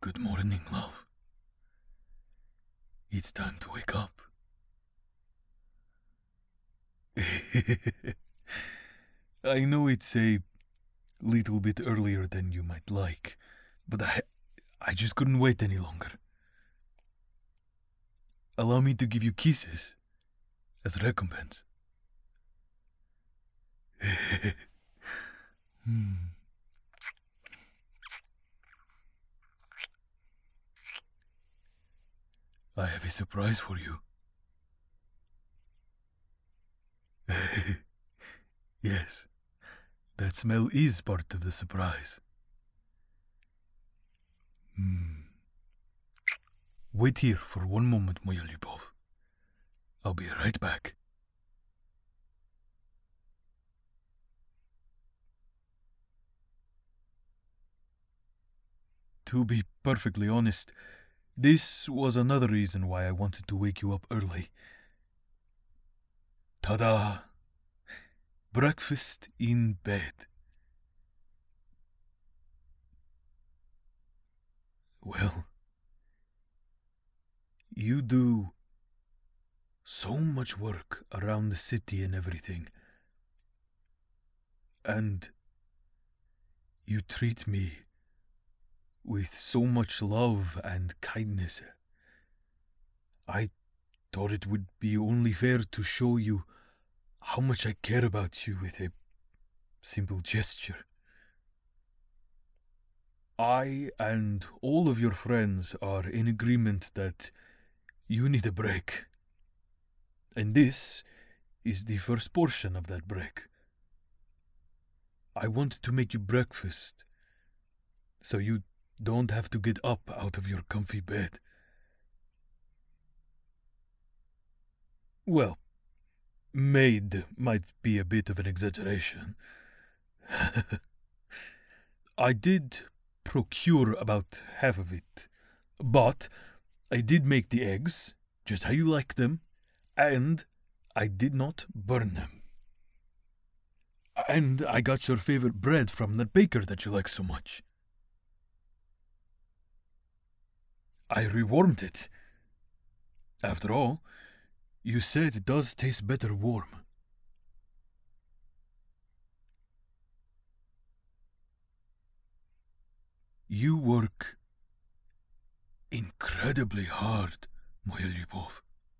Good morning, love. It's time to wake up. I know it's a little bit earlier than you might like, but I just couldn't wait any longer. Allow me to give you kisses as recompense. I have a surprise for you. Yes, that smell is part of the surprise. Wait here for one moment, moya Lyubov. I'll be right back. To be perfectly honest, this was another reason why I wanted to wake you up early. Ta-da! Breakfast in bed. Well, you do so much work around the city and everything. And you treat me with so much love and kindness. I thought it would be only fair to show you how much I care about you with a simple gesture. I and all of your friends are in agreement that you need a break. And this is the first portion of that break. I want to make you breakfast so you don't have to get up out of your comfy bed. Well, made might be a bit of an exaggeration. I did procure about half of it, but I did make the eggs, just how you like them, and I did not burn them. And I got your favorite bread from that baker that you like so much. I rewarmed it. After all, you said it does taste better warm. You work incredibly hard, moya Lyubov.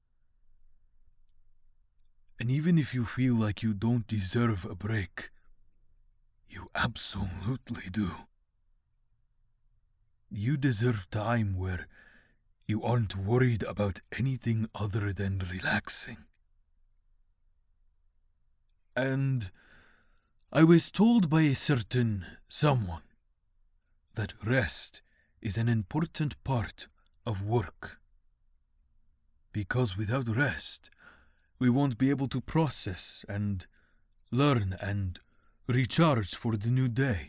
And even if you feel like you don't deserve a break, you absolutely do. You deserve time where you aren't worried about anything other than relaxing. And I was told by a certain someone that rest is an important part of work. Because without rest, we won't be able to process and learn and recharge for the new day.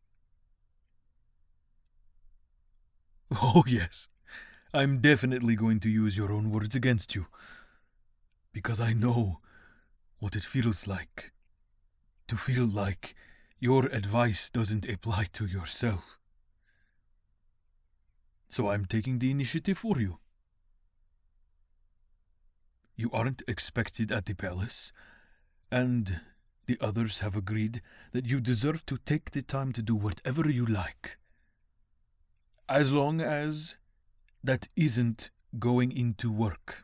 Oh, yes, I'm definitely going to use your own words against you. Because I know what it feels like to feel like your advice doesn't apply to yourself. So I'm taking the initiative for you. You aren't expected at the palace, and the others have agreed that you deserve to take the time to do whatever you like. As long as that isn't going into work.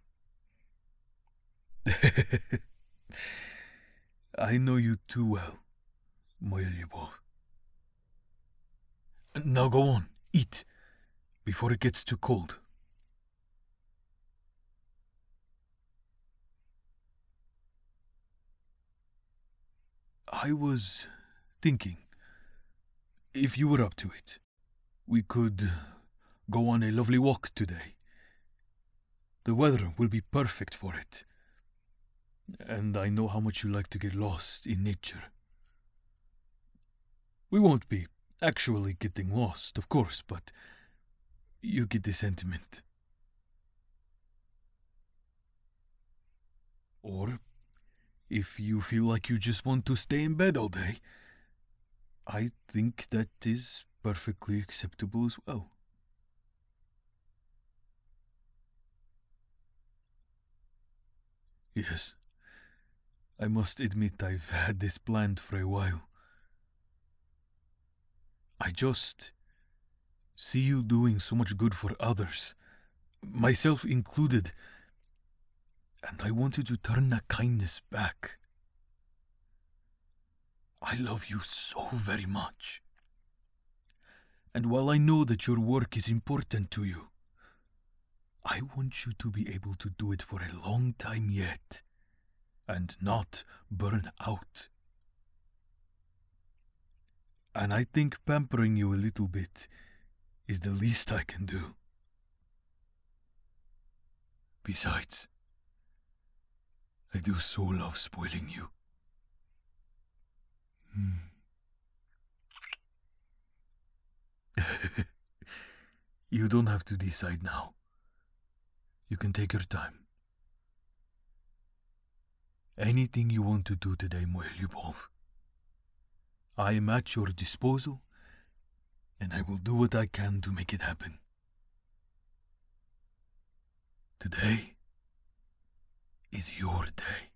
I know you too well, moya Lyubov. Now go on, eat, before it gets too cold. I was thinking, if you were up to it, we could go on a lovely walk today. The weather will be perfect for it. And I know how much you like to get lost in nature. We won't be actually getting lost, of course, but you get the sentiment. Or, if you feel like you just want to stay in bed all day, I think that is perfectly acceptable as well. Yes. I must admit I've had this planned for a while. I just see you doing so much good for others, myself included, and I wanted to turn that kindness back. I love you so very much. And while I know that your work is important to you, I want you to be able to do it for a long time yet, and not burn out. And I think pampering you a little bit is the least I can do. Besides, I do so love spoiling you. You don't have to decide now. You can take your time. Anything you want to do today, Moya Lyubov. I am at your disposal, and I will do what I can to make it happen. Today is your day.